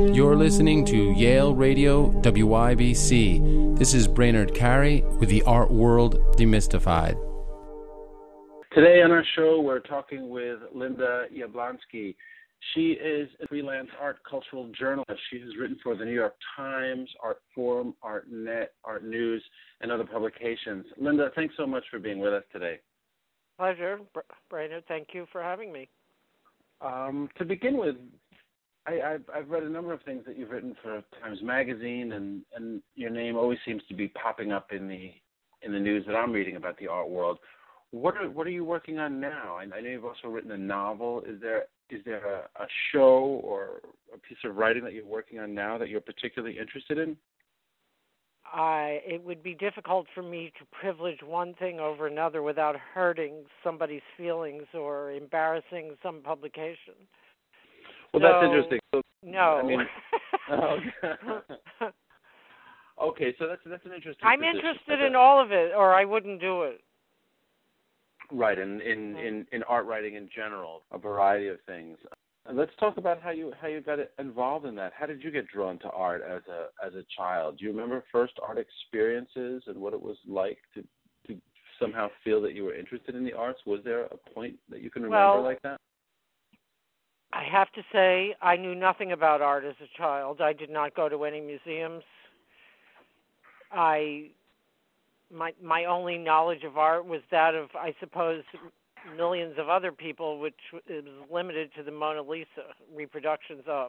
You're listening to Yale Radio WYBC. This is Brainerd Carey with the Art World Demystified. Today on our show, we're talking with Linda Jablonski. She is a freelance art cultural journalist. She has written for the New York Times, Artforum, ArtNet, Art News, and other publications. Linda, thanks so much for being with us today. Pleasure, Brainerd. Thank you for having me. To begin with, I've read a number of things that you've written for Times Magazine, and your name always seems to be popping up in the news that I'm reading about the art world. What are you working on now? I know you've also written a novel. Is there a show or a piece of writing that you're working on now that you're particularly interested in? It would be difficult for me to privilege one thing over another without hurting somebody's feelings or embarrassing some publication. Well, that's interesting. So, no. I mean, okay, so that's an interesting I'm position. interested in all of it, or I wouldn't do it. Right, in art writing in general, a variety of things. Let's talk about how you got involved in that. How did you get drawn to art as a child? Do you remember first art experiences and what it was like to somehow feel that you were interested in the arts? Was there a point that you can remember like that? I have to say I knew nothing about art as a child. I did not go to any museums. My only knowledge of art was that of, I suppose, millions of other people, which is limited to the Mona Lisa reproductions of.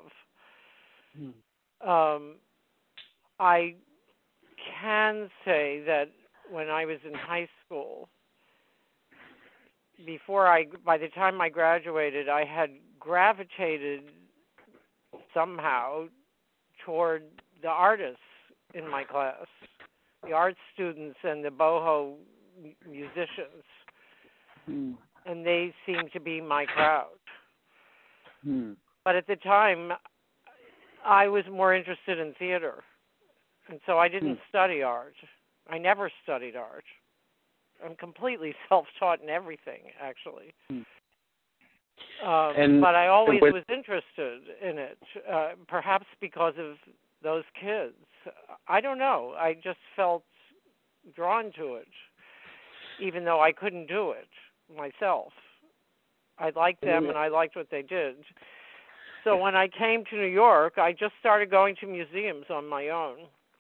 I can say that when I was in high school, by the time I graduated, I had gravitated somehow toward the artists in my class, the art students and the boho musicians. And they seemed to be my crowd. But at the time, I was more interested in theater. And so I didn't study art. I never studied art. I'm completely self-taught in everything, actually. But I always was interested in it, perhaps because of those kids. I don't know. I just felt drawn to it, even though I couldn't do it myself. I liked them and I liked what they did. So when I came to New York, I just started going to museums on my own.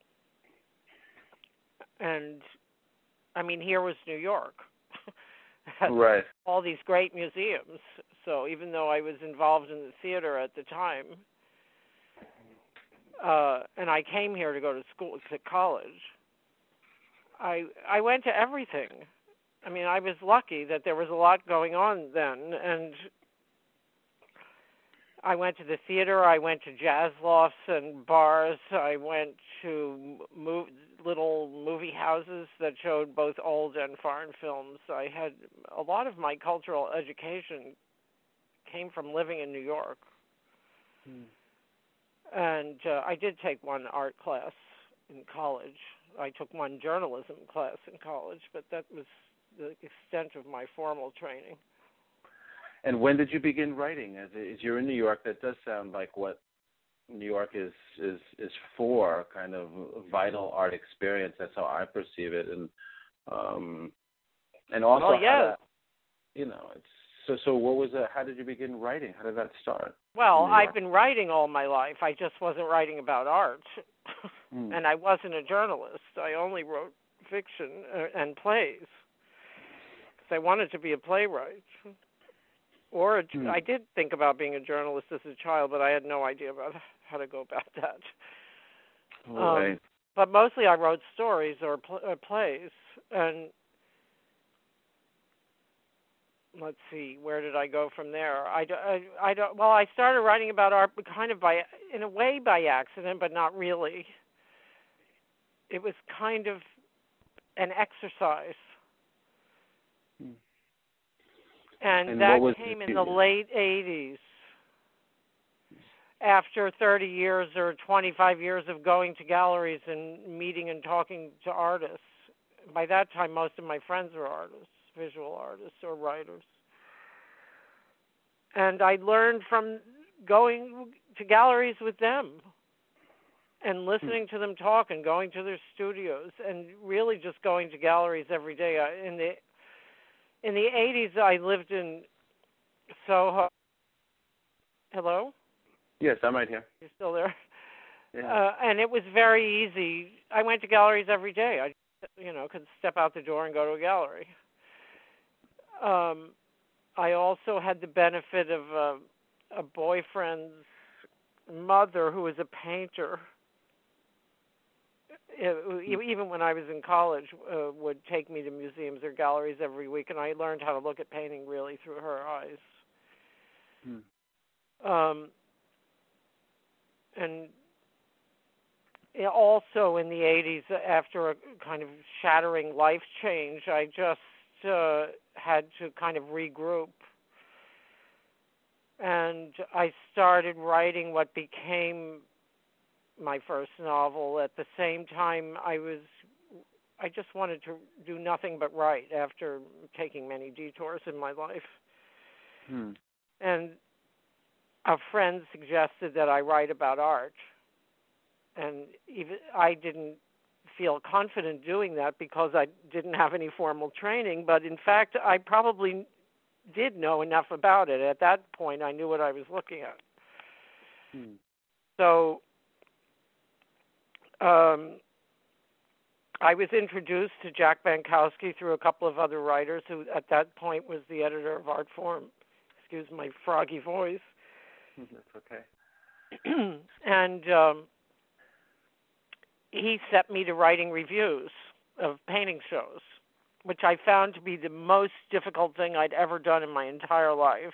And, I mean, here was New York. Right. All these great museums. So even though I was involved in the theater at the time, and I came here to go to school, to college, I went to everything. I mean, I was lucky that there was a lot going on then, and I went to the theater, I went to jazz lofts and bars, I went to little movie houses that showed both old and foreign films. I had a lot of my cultural education came from living in New York. And I did take one art class in college. I took one journalism class in college, but that was the extent of my formal training. And when did you begin writing? As you're in New York, that does sound like what New York is for, kind of vital art experience. That's how I perceive it, and also, it's so. What was that? How did you begin writing? How did that start? Well, I've been writing all my life. I just wasn't writing about art, and I wasn't a journalist. I only wrote fiction and plays because I wanted to be a playwright. Or I did think about being a journalist as a child, but I had no idea about how to go about that. Right. But mostly I wrote stories or plays. And let's see, where did I go from there? I started writing about art kind of in a way by accident, but not really. It was kind of an exercise. And that came in the late 80s, after 30 years or 25 years of going to galleries and meeting and talking to artists. By that time, most of my friends were artists, visual artists or writers. And I learned from going to galleries with them and listening to them talk and going to their studios and really just going to galleries every day. In the 80s, I lived in Soho. Hello? Yes, I'm right here. You still there? Yeah. And it was very easy. I went to galleries every day. I, could step out the door and go to a gallery. I also had the benefit of a boyfriend's mother who was a painter. Even when I was in college, would take me to museums or galleries every week, and I learned how to look at painting really through her eyes. And also in the 80s, after a kind of shattering life change, I just had to kind of regroup. And I started writing what became my first novel. At the same time, I just wanted to do nothing but write after taking many detours in my life. And a friend suggested that I write about art. And even I didn't feel confident doing that because I didn't have any formal training. But in fact, I probably did know enough about it. At that point, I knew what I was looking at. So I was introduced to Jack Bankowski through a couple of other writers who at that point was the editor of Artforum. Excuse my froggy voice. That's okay. And he set me to writing reviews of painting shows, which I found to be the most difficult thing I'd ever done in my entire life,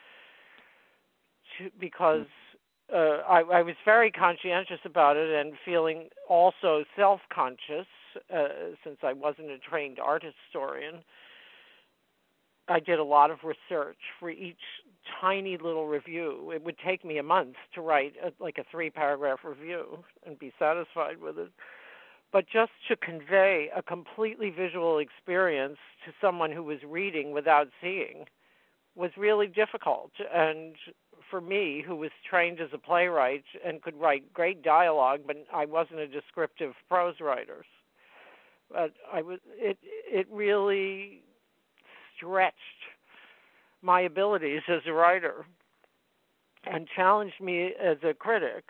because I was very conscientious about it and feeling also self-conscious, since I wasn't a trained art historian. I did a lot of research for each tiny little review. It would take me a month to write a 3-paragraph review and be satisfied with it. But just to convey a completely visual experience to someone who was reading without seeing was really difficult. And for me, who was trained as a playwright and could write great dialogue, but I wasn't a descriptive prose writer. But it really stretched my abilities as a writer and challenged me as a critic.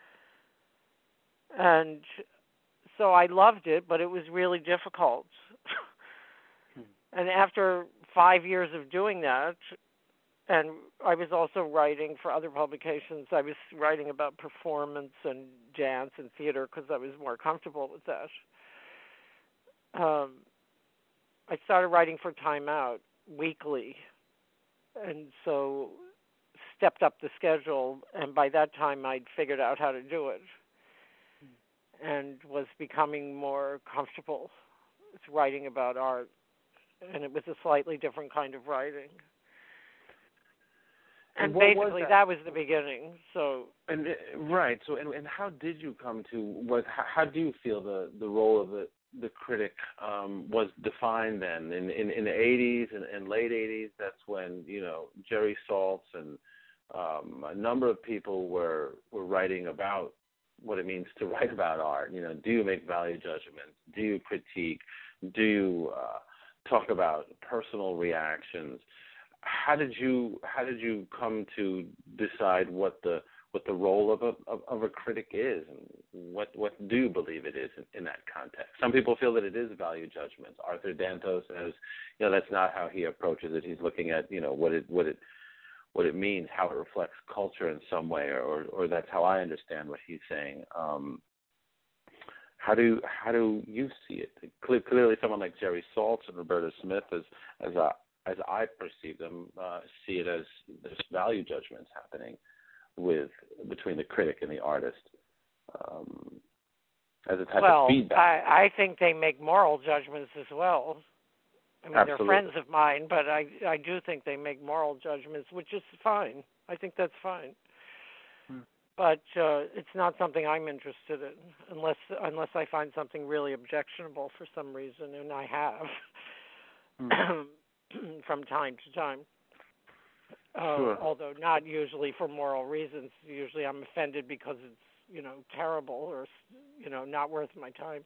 And so I loved it, but it was really difficult. And after 5 years of doing that, and I was also writing for other publications, I was writing about performance and dance and theater because I was more comfortable with that. I started writing for Time Out weekly, and so stepped up the schedule, and by that time I'd figured out how to do it and was becoming more comfortable with writing about art, and it was a slightly different kind of writing. And basically that was the beginning. So right. So and how did you come to how do you feel the role of the critic was defined then in the 80s and late 80s? That's when Jerry Saltz and a number of people were writing about what it means to write about art. Do you make value judgments? Do you critique? Do you talk about personal reactions? How did you come to decide what the role of a critic is, and what do you believe it is in that context? Some people feel that it is value judgments. Arthur Danto says, that's not how he approaches it. He's looking at what it means, how it reflects culture in some way, or that's how I understand what he's saying. How do you see it? Clearly, someone like Jerry Saltz and Roberta Smith, as I perceive them, see it as there's value judgments happening between the critic and the artist, as a type of feedback. I think they make moral judgments as well. I mean, Absolutely. They're friends of mine, but I do think they make moral judgments, which is fine. I think that's fine. But it's not something I'm interested in, unless I find something really objectionable for some reason, and I have from time to time. Sure. Although not usually for moral reasons. Usually I'm offended because it's terrible or, not worth my time.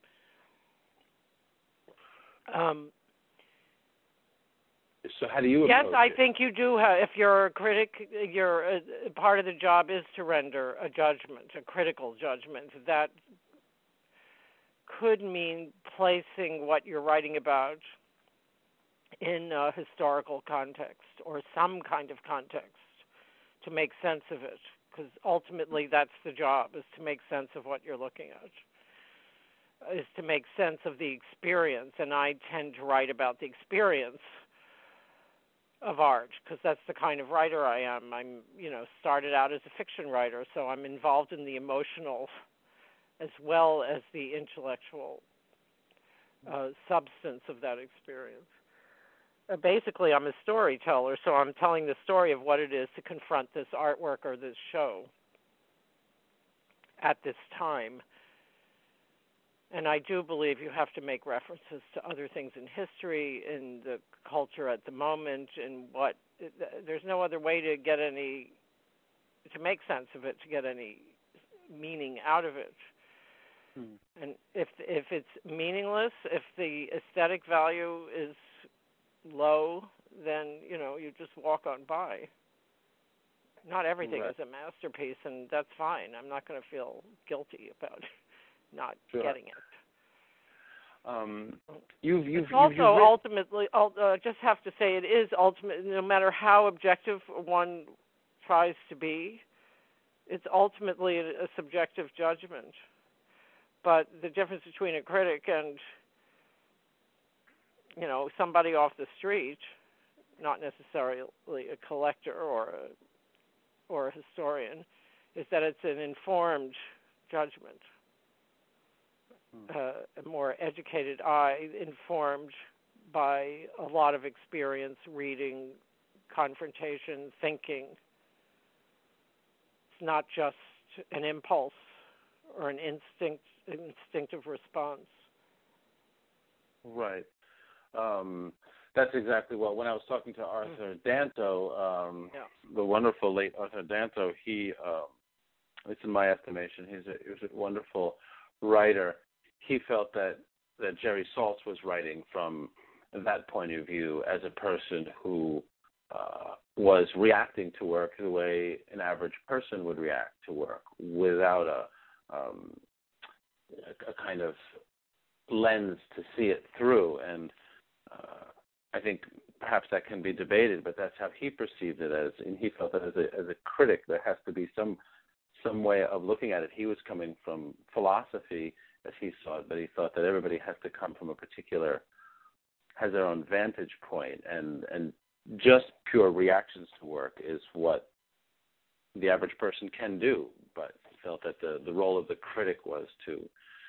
So how do you Yes, approach I it? think you do have, if you're a critic, your part of the job is to render a judgment, a critical judgment. That could mean placing what you're writing about in a historical context or some kind of context to make sense of it, because ultimately that's the job, is to make sense of what you're looking at, is to make sense of the experience, and I tend to write about the experience of art because that's the kind of writer I am. I'm, started out as a fiction writer, so I'm involved in the emotional as well as the intellectual substance of that experience. Basically, I'm a storyteller, so I'm telling the story of what it is to confront this artwork or this show at this time. And I do believe you have to make references to other things in history, in the culture at the moment, and there's no other way to make sense of it, to get any meaning out of it. And if it's meaningless, if the aesthetic value is low, then you just walk on by. Not everything is a masterpiece, and that's fine. I'm not going to feel guilty about not getting it. You've ultimately, just have to say, it is ultimate. No matter how objective one tries to be, it's ultimately a subjective judgment. But the difference between a critic and somebody off the street, not necessarily a collector or a historian, is that it's an informed judgment, a more educated eye, informed by a lot of experience, reading, confrontation, thinking. It's not just an impulse or an instinctive response. Right. That's exactly what. When I was talking to Arthur Danto, the wonderful late Arthur Danto, he, it's in my estimation, he was a wonderful writer. He felt that Jerry Saltz was writing from that point of view as a person who was reacting to work the way an average person would react to work, without a kind of lens to see it through. And I think perhaps that can be debated, but that's how he perceived it as, and he felt that as a critic, there has to be some way of looking at it. He was coming from philosophy as he saw it, but he thought that everybody has to come from has their own vantage point, and just pure reactions to work is what the average person can do. But he felt that the role of the critic was to,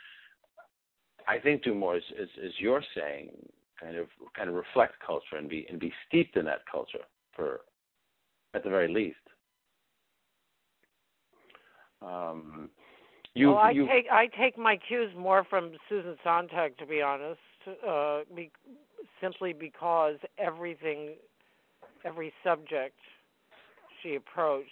I think, do more, as you're saying, kind of reflect culture and be steeped in that culture, for at the very least. I take my cues more from Susan Sontag, to be honest, simply because every subject she approached,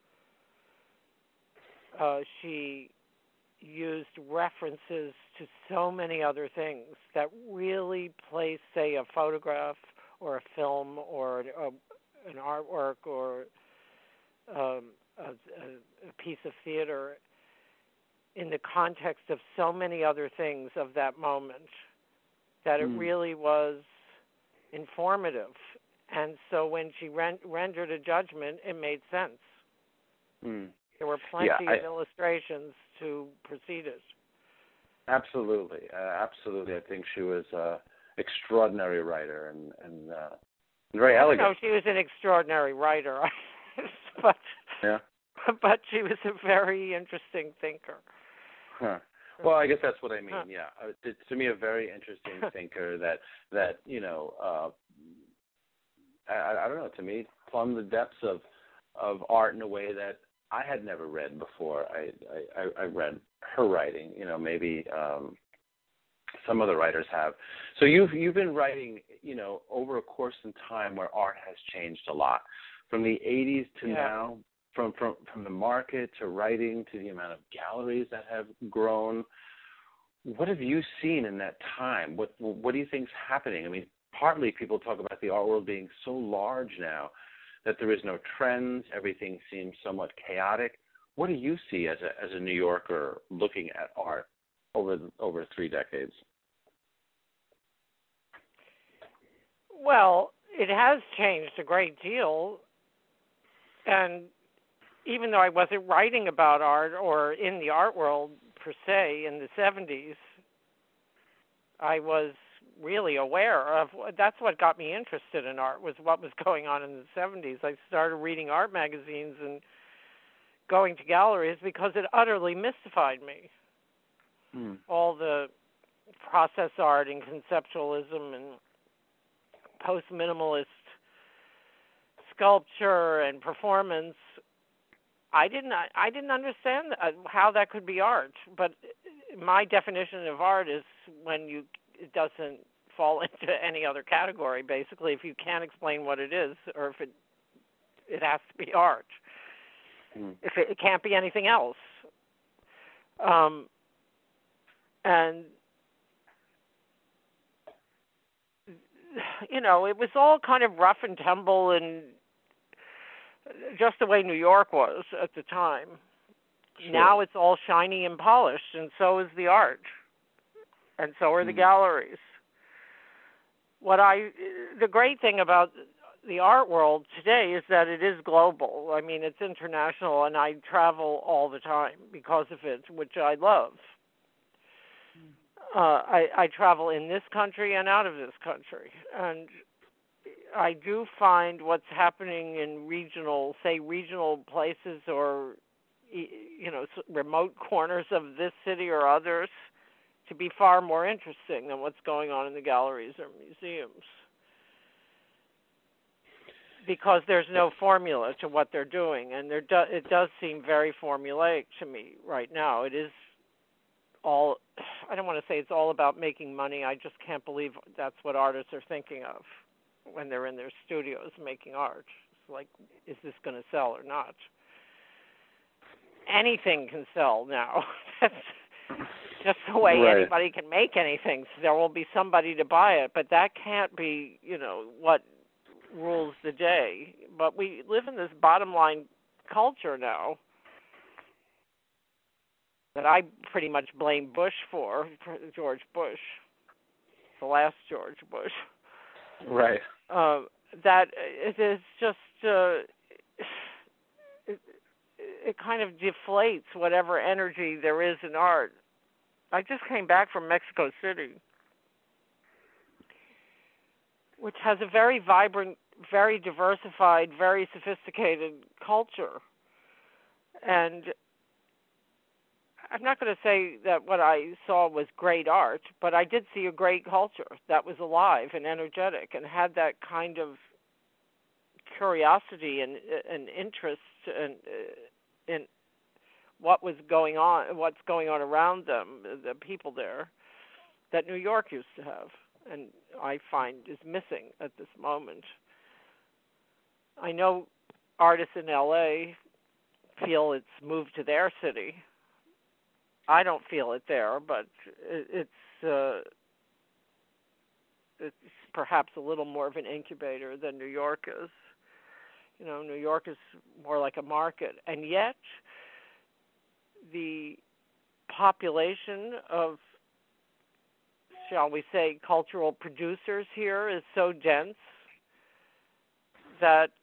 she used references to so many other things that really place, say, a photograph or a film or an artwork or a piece of theater in the context of so many other things of that moment, that it really was informative. And so when she rendered a judgment, it made sense. There were plenty of illustrations to precede it. Absolutely. I think she was an extraordinary writer and very elegant. No, she was an extraordinary writer, but she was a very interesting thinker. Huh. Well, I guess that's what I mean. Yeah, to me, a very interesting thinker that I don't know. To me, plumbed the depths of art in a way that I had never read before. I read her writing. Maybe some other writers have. So you've been writing, over a course in time where art has changed a lot, from the 80s to now. from the market to writing to the amount of galleries that have grown. What have you seen in that time? What do you think's happening? I mean, partly people talk about the art world being so large now that there is no trends. Everything seems somewhat chaotic. What do you see as a New Yorker looking at art over 3 decades? Well, it has changed a great deal, and even though I wasn't writing about art or in the art world per se in the 70s, I was really aware of, that's what got me interested in art, was what was going on in the 70s. I started reading art magazines and going to galleries because it utterly mystified me. All the process art and conceptualism and post-minimalist sculpture and performance, I didn't understand how that could be art. But my definition of art is when it doesn't fall into any other category. Basically, if you can't explain what it is, or if it has to be art. If it can't be anything else. And it was all kind of rough and tumble and just the way New York was at the time. Sure. Now it's all shiny and polished, and so is the art, and so are the galleries. The great thing about the art world today is that it is global. I mean, it's international, and I travel all the time because of it, which I love. I travel in this country and out of this country, and I do find what's happening in regional places or, remote corners of this city or others to be far more interesting than what's going on in the galleries or museums. Because there's no formula to what they're doing, and it does seem very formulaic to me right now. It is all, I don't want to say it's all about making money. I just can't believe that's what artists are thinking of when they're in their studios making art. It's like, is this going to sell or not? Anything can sell now. That's just the way anybody can make anything. So there will be somebody to buy it, but that can't be, what rules the day. But we live in this bottom line culture now that I pretty much blame Bush for, George Bush, the last George Bush. Right. That it is just, it kind of deflates whatever energy there is in art. I just came back from Mexico City, which has a very vibrant, very diversified, very sophisticated culture. And I'm not going to say that what I saw was great art, but I did see a great culture that was alive and energetic and had that kind of curiosity and interest in what was going on, what's going on around them, the people there, that New York used to have, and I find is missing at this moment. I know artists in L.A. feel it's moved to their city. I don't feel it there, but it's perhaps a little more of an incubator than New York is. New York is more like a market, and yet the population of, shall we say, cultural producers here is so dense that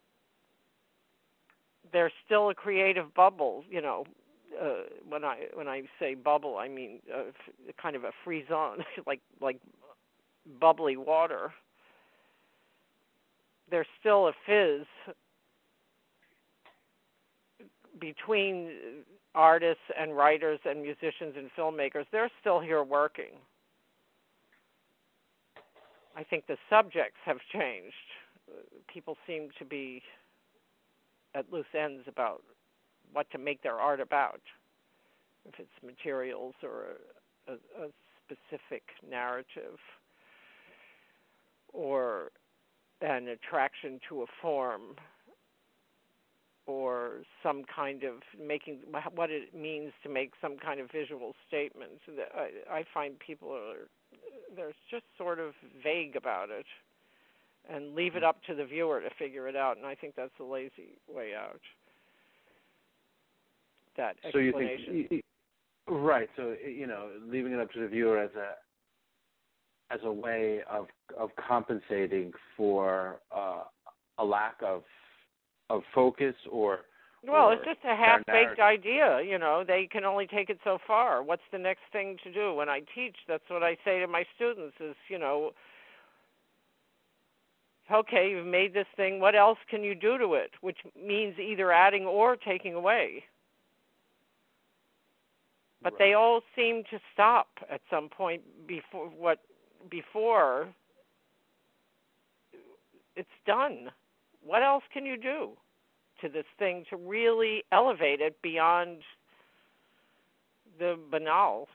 there's still a creative bubble. When I say bubble, I mean kind of a frisson, like bubbly water. There's still a fizz between artists and writers and musicians and filmmakers. They're still here working. I think the subjects have changed. People seem to be at loose ends about what to make their art about, if it's materials or a specific narrative or an attraction to a form. or some kind of making what it means to make some kind of visual statement. I find people they're just sort of vague about it and leave it up to the viewer to figure it out, and I think that's a lazy way out. That explanation. So you think, right? So leaving it up to the viewer as a way of compensating for a lack of focus or it's just a half-baked idea. They can only take it so far. What's the next thing to do? When I teach, that's what I say to my students is, okay, you've made this thing. What else can you do to it? Which means either adding or taking away. But They all seem to stop at some point before it's done. What else can you do to this thing to really elevate it beyond the banal?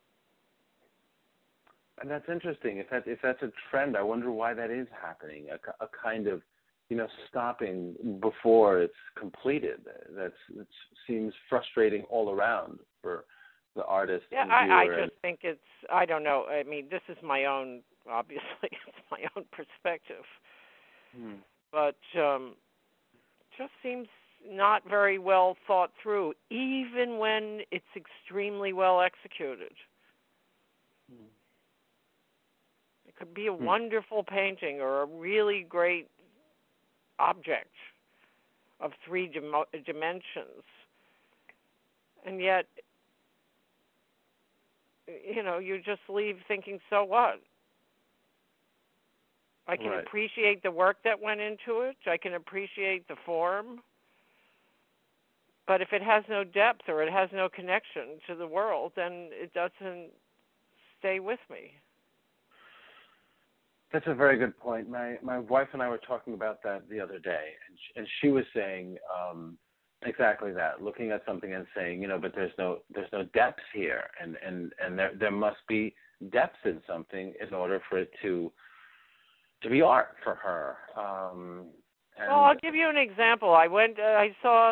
And that's interesting. If that's a trend, I wonder why that is happening. A kind of, stopping before it's completed. That seems frustrating all around for the artist. Yeah, and I viewer. just think it's. I don't know. I mean, this is my own. Obviously, it's my own perspective. But just seems not very well thought through, even when it's extremely well executed. It could be a wonderful painting or a really great object of three dimensions. And yet, you just leave thinking, so what? I can appreciate the work that went into it. I can appreciate the form. But if it has no depth or it has no connection to the world, then it doesn't stay with me. That's a very good point. My wife and I were talking about that the other day, and she was saying exactly that, looking at something and saying, but there's no depth here, and there must be depth in something in order for it to be art for her. Well, I'll give you an example. I saw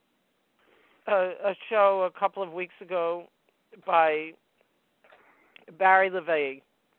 a show a couple of weeks ago by Barry LeVay,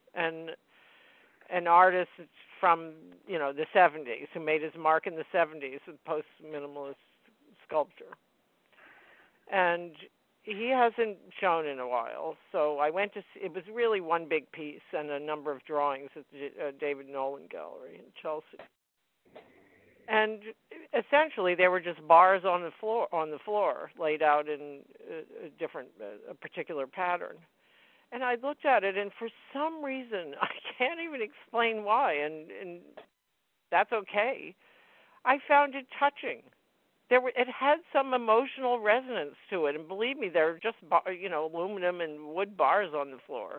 an artist from the 70s who made his mark in the 70s with post-minimalist sculpture. And he hasn't shown in a while, so I went to see. It was really one big piece and a number of drawings at the David Nolan Gallery in Chelsea. And essentially, they were just bars on the floor, laid out in a particular pattern. And I looked at it, and for some reason, I can't even explain why, and that's okay. I found it touching. It had some emotional resonance to it, and believe me, there were just aluminum and wood bars on the floor.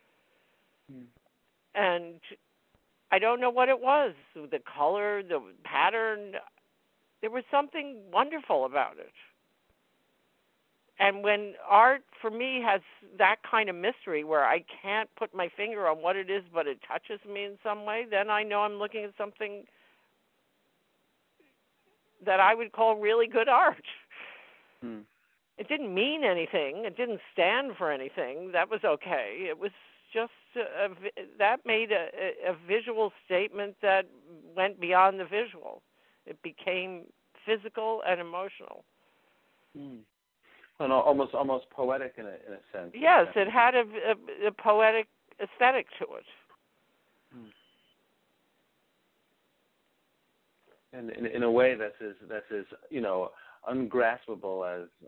And I don't know what it was, the color, the pattern. There was something wonderful about it. And when art, for me, has that kind of mystery where I can't put my finger on what it is, but it touches me in some way, then I know I'm looking at something that I would call really good art. It didn't mean anything. It didn't stand for anything. That was okay. It was just that made a visual statement that went beyond the visual. It became physical and emotional. And almost poetic in a sense. Yes, it had a poetic aesthetic to it. And in a way that's as ungraspable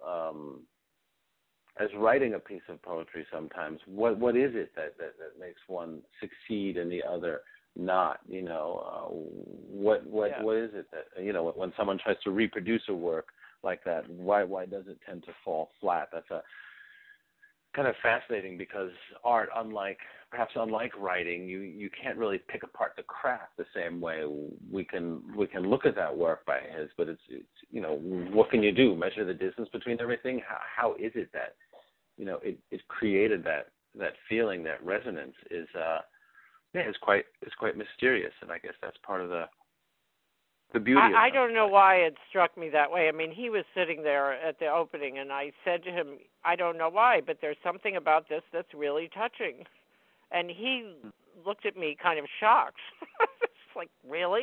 as writing a piece of poetry sometimes. What is it that makes one succeed and the other not? What is it that when someone tries to reproduce a work like that, why does it tend to fall flat? That's a kind of fascinating, because art, perhaps unlike writing, you can't really pick apart the craft the same way we can look at that work by his, but it's what can you do? Measure the distance between everything? How is it that it created that feeling, that resonance is quite mysterious, and I guess that's part of the beauty of I don't know why it struck me that way. I mean, he was sitting there at the opening, and I said to him, I don't know why, but there's something about this that's really touching. And he looked at me kind of shocked. It's like, really?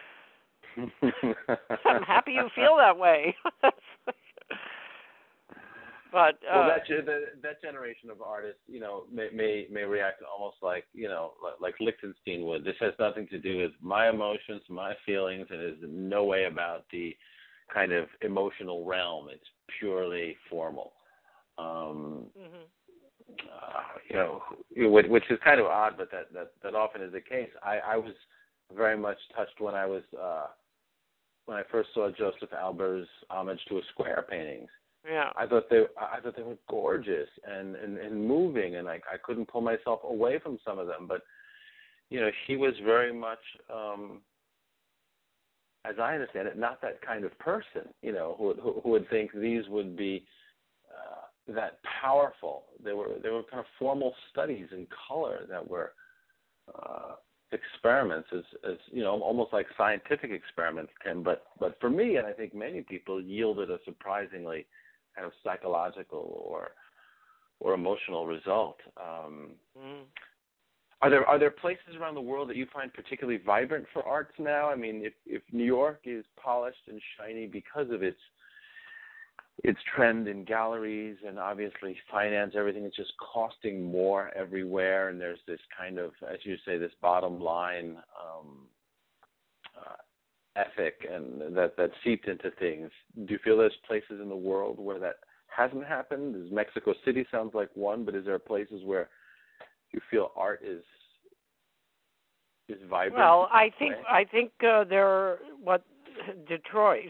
I'm happy you feel that way. But well, that generation of artists, you know, may react almost like, you know, like Lichtenstein would. This has nothing to do with my emotions, my feelings, and is in no way about the kind of emotional realm. It's purely formal. You know, which is kind of odd, but that often is the case. I was very much touched when I first saw Joseph Alber's Homage to a Square paintings. Yeah, I thought they were gorgeous and moving, and I couldn't pull myself away from some of them. But you know, he was very much, as I understand it, not that kind of person. You know, who would think these would be that powerful. They were kind of formal studies in color that were experiments, as you know, almost like scientific experiments can. But for me, and I think many people, yielded a surprisingly kind of psychological or emotional result. Are there places around the world that you find particularly vibrant for arts now? I mean, if New York is polished and shiny because of its trend in galleries and obviously finance, everything is just costing more everywhere, and there's this kind of, as you say, this bottom line ethic and that seeped into things. Do you feel there's places in the world where that hasn't happened? Does Mexico City sounds like one, but is there places where you feel art is vibrant? Well, I think Detroit.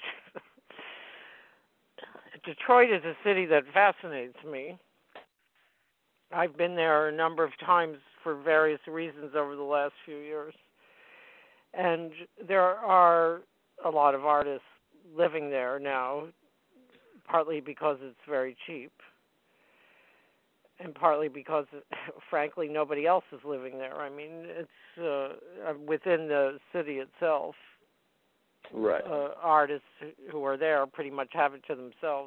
Detroit is a city that fascinates me. I've been there a number of times for various reasons over the last few years. And there are a lot of artists living there now, partly because it's very cheap, and partly because, frankly, nobody else is living there. I mean, it's within the city itself. Right. Artists who are there pretty much have it to themselves.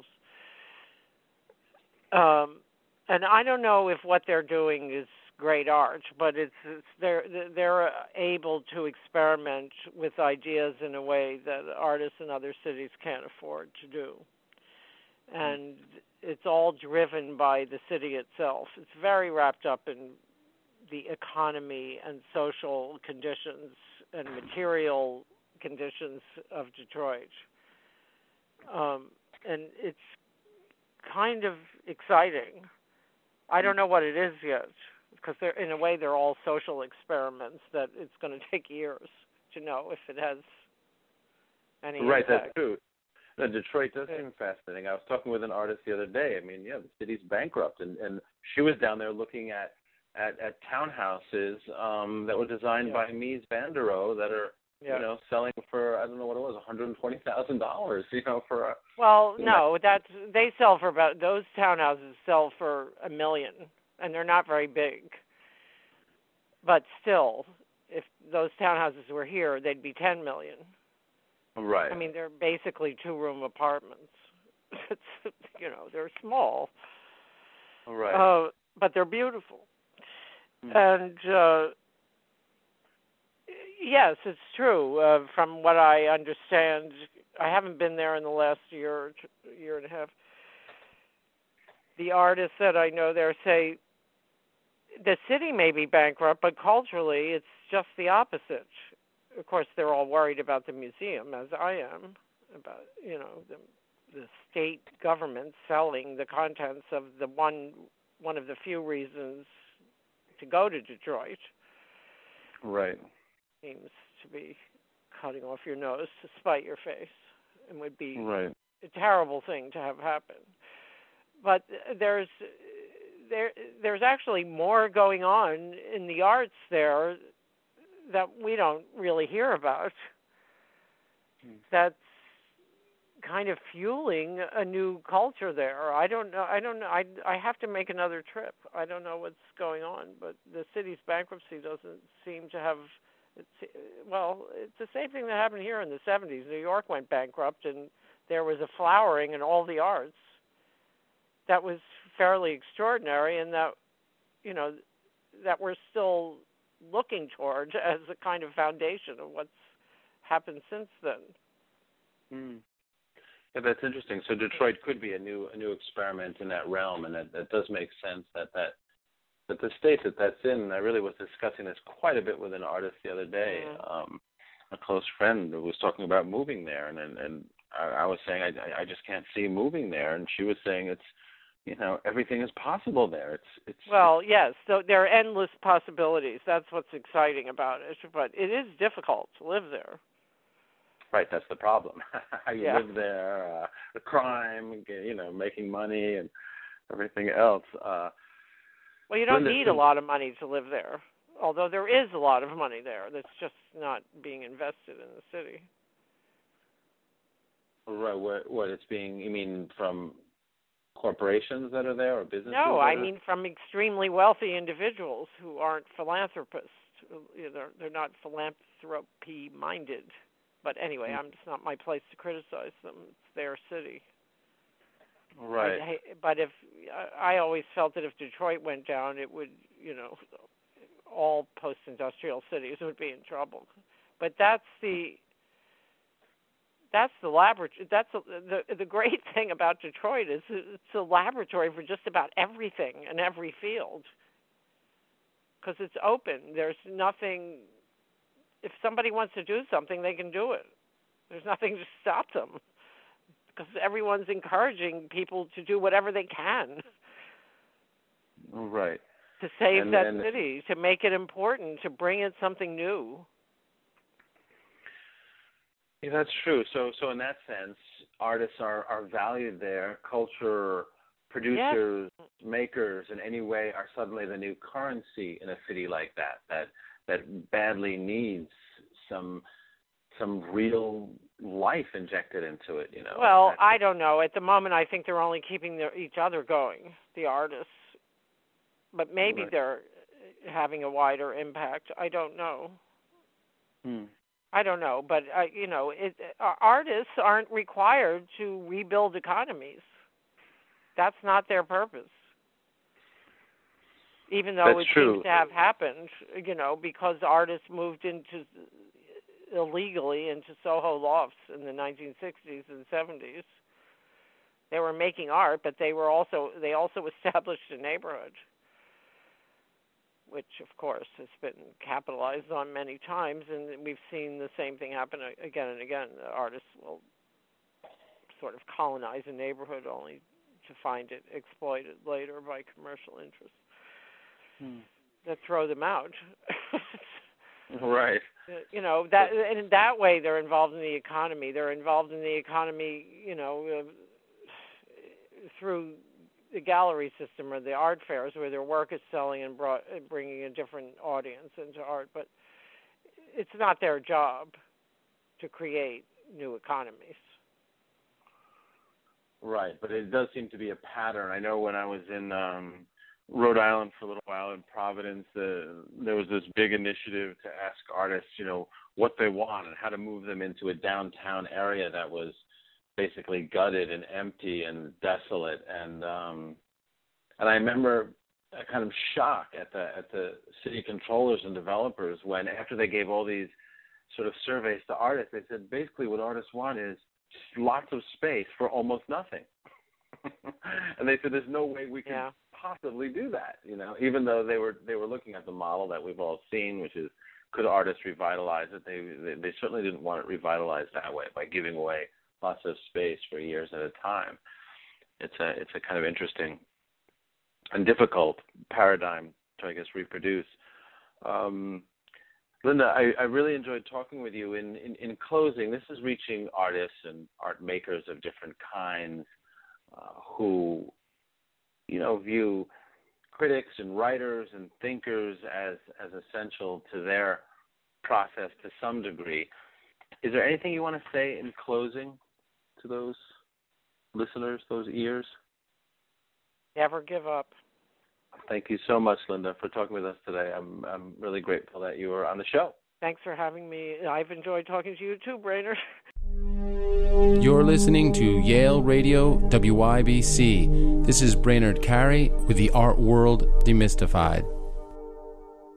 And I don't know if what they're doing is great art, but they're able to experiment with ideas in a way that artists in other cities can't afford to do. And it's all driven by the city itself. It's very wrapped up in the economy and social conditions and material conditions of Detroit. And it's kind of exciting. I don't know what it is yet, because in a way they're all social experiments that it's going to take years to know if it has any right, impact. That's true. No, Detroit does seem fascinating. I was talking with an artist the other day. I mean, yeah, the city's bankrupt, and she was down there looking at townhouses that were designed by Mies van der Rohe that are you know, selling for, I don't know what it was, $120,000, you know, for a... Well, no, they sell for about, those townhouses sell for $1 million, and they're not very big. But still, if those townhouses were here, they'd be $10 million. Right. I mean, they're basically two-room apartments. It's, you know, they're small. Right. But they're beautiful. And... yes, it's true. From what I understand, I haven't been there in the last year and a half. The artists that I know there say the city may be bankrupt, but culturally it's just the opposite. Of course, they're all worried about the museum, as I am, about, you know, the state government selling the contents of the one of the few reasons to go to Detroit. Right. Seems to be cutting off your nose to spite your face, and would be a terrible thing to have happen. But there's actually more going on in the arts there that we don't really hear about. That's kind of fueling a new culture there. I don't know. I have to make another trip. I don't know what's going on, but the city's bankruptcy doesn't seem to have It's the same thing that happened here in the 70s. New York went bankrupt, and there was a flowering in all the arts that was fairly extraordinary, and that, you know, that we're still looking toward as a kind of foundation of what's happened since then. Yeah, that's interesting. So Detroit could be a new experiment in that realm, and that does make sense that the state that's in. I really was discussing this quite a bit with an artist the other day. A close friend was talking about moving there, and I was saying I just can't see moving there, and she was saying it's, you know, everything is possible there. Yes. So there are endless possibilities. That's what's exciting about it. But it is difficult to live there. Right, that's the problem. How you live there, the crime, you know, making money and everything else. Well, you don't need a lot of money to live there, although there is a lot of money there that's just not being invested in the city. Right, what it's being, you mean from corporations that are there or businesses? No, I mean from extremely wealthy individuals who aren't philanthropists. They're not philanthropy-minded. But anyway, it's not my place to criticize them. It's their city. Right. But if I always felt that if Detroit went down, it would, you know, all post-industrial cities would be in trouble. But that's the laboratory. That's the great thing about Detroit is it's a laboratory for just about everything in every field because it's open. There's nothing. If somebody wants to do something, they can do it. There's nothing to stop them because everyone's encouraging people to do whatever they can. Right. To save that city, to make it important, to bring in something new. Yeah, that's true. So in that sense, artists are valued there. Culture, producers, makers in any way are suddenly the new currency in a city like that badly needs some real life injected into it, you know. Well, I don't know. At the moment, I think they're only keeping each other going, the artists. But maybe they're having a wider impact. I don't know. I don't know. But, you know, artists aren't required to rebuild economies. That's not their purpose. Even though it seems to have happened, you know, because artists moved illegally into Soho lofts in the 1960s and 70s. They were making art, but they also established a neighborhood, which, of course, has been capitalized on many times, and we've seen the same thing happen again and again. The artists will sort of colonize a neighborhood only to find it exploited later by commercial interests that throw them out. Right. You know, that in that way they're involved in the economy. They're involved in the economy, you know, through the gallery system or the art fairs where their work is selling and bringing a different audience into art. But it's not their job to create new economies. Right, but it does seem to be a pattern. I know when I was in Rhode Island for a little while in Providence, there was this big initiative to ask artists, you know, what they want and how to move them into a downtown area that was basically gutted and empty and desolate. And I remember a kind of shock at the city controllers and developers when, after they gave all these sort of surveys to artists, they said basically what artists want is lots of space for almost nothing. And they said there's no way we can possibly do that, you know, even though they were looking at the model that we've all seen, which is, could artists revitalize it? They certainly didn't want it revitalized that way, by giving away lots of space for years at a time. It's a kind of interesting and difficult paradigm to, I guess, reproduce. Linda, I really enjoyed talking with you. In closing, this is reaching artists and art makers of different kinds who, you know, view critics and writers and thinkers as essential to their process to some degree. Is there anything you want to say in closing to those listeners, those ears? Never give up. Thank you so much, Linda, for talking with us today. I'm really grateful that you were on the show. Thanks for having me. I've enjoyed talking to you too, Brainerd. You're listening to Yale Radio WYBC. This is Brainerd Carey with the Art World Demystified.